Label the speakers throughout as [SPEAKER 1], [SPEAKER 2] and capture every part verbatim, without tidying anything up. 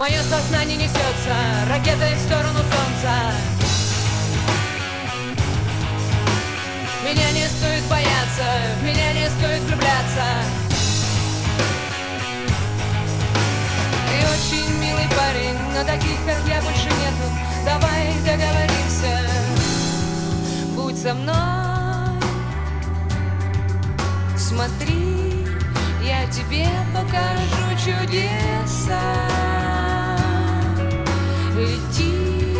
[SPEAKER 1] Мое сознание несется ракетой в сторону солнца. Меня не стоит бояться, в меня не стоит влюбляться. Ты очень милый парень, но таких, как я, больше нету. Давай договоримся, будь со мной. Смотри, я тебе покажу чудеса. Лети.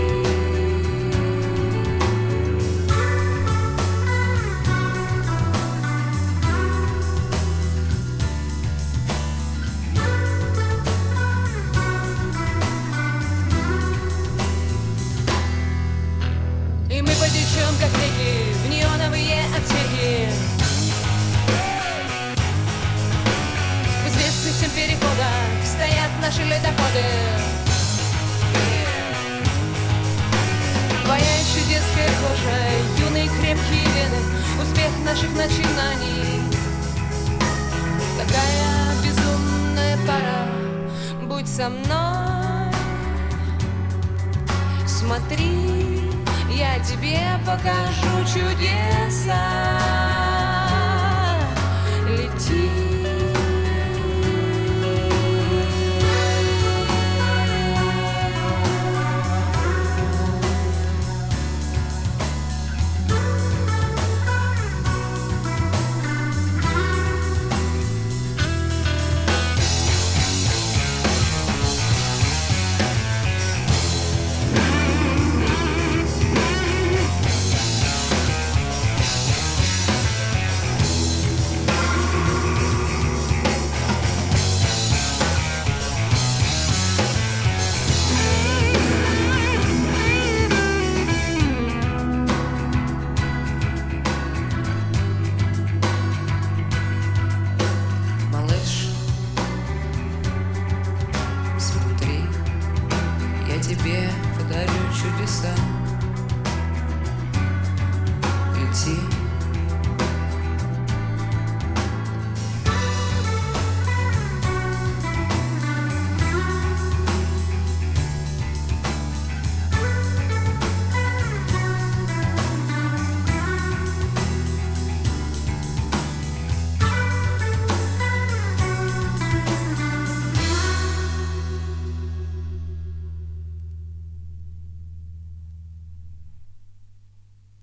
[SPEAKER 1] И мы потечем, как реки, в неоновые отсеки. В известных всем переходах стоят наши ледоходы. Твоя еще детская кожа, юные крепкие вены, успех наших начинаний. Такая безумная пара, будь со мной. Смотри, я тебе покажу чудеса. Лети.